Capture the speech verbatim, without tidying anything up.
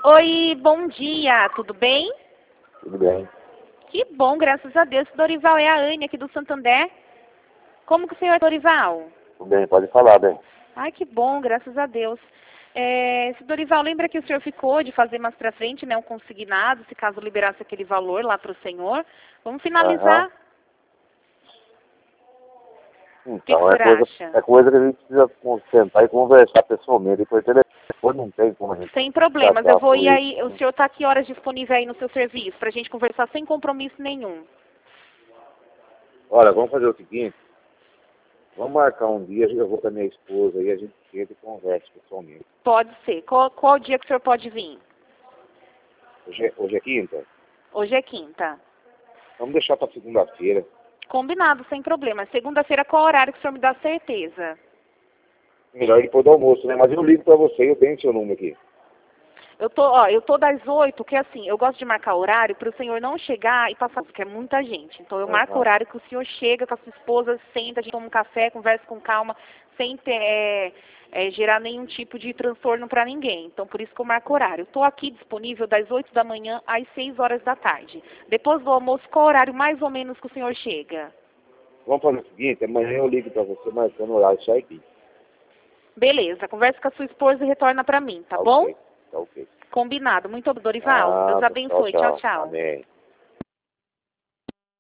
Oi, bom dia, tudo bem? Tudo bem. Que bom, graças a Deus. Dorival, é a Anne aqui do Santander. Como que o senhor é, Dorival? Tudo bem, pode falar, bem. Ai, que bom, graças a Deus. É, se Dorival, lembra que o senhor ficou de fazer mais pra frente, né, um consignado, se caso liberasse aquele valor lá pro senhor. Vamos finalizar. Aham. O que, que o Então, é senhor coisa, acha? é coisa que a gente precisa sentar e conversar pessoalmente. Por telefone não tem como a gente Sem problemas, eu tratar vou por ir isso. aí. O senhor está que horas disponível aí no seu serviço, pra gente conversar sem compromisso nenhum? Olha, vamos fazer o seguinte. Vamos marcar um dia, eu vou com a minha esposa e a gente chega e conversa pessoalmente. Pode ser. Qual, qual dia que o senhor pode vir? Hoje é, hoje é quinta? Hoje é quinta. Vamos deixar para segunda-feira. Combinado, sem problema. Segunda-feira, qual horário que o senhor me dá certeza? Melhor depois do almoço, né? Mas eu ligo para você, eu tenho seu número aqui. Eu tô, ó, eu tô das oito, que assim, eu gosto de marcar horário para o senhor não chegar e passar, porque é muita gente. Então eu marco Aham. horário que o senhor chega com a sua esposa, senta, a gente toma um café, conversa com calma, sem ter, é, é, gerar nenhum tipo de transtorno para ninguém. Então por isso que eu marco horário. Eu tô aqui disponível das oito da manhã às seis horas da tarde. Depois do almoço, qual horário mais ou menos que o senhor chega? Vamos fazer o seguinte, amanhã eu ligo para você marcando o horário certinho. Beleza, conversa com a sua esposa e retorna para mim, tá Tá bom? ok, tá ok. Combinado. Muito obrigado, Dorival. Deus Ah, tchau, abençoe. Tchau, tchau. tchau. Amém.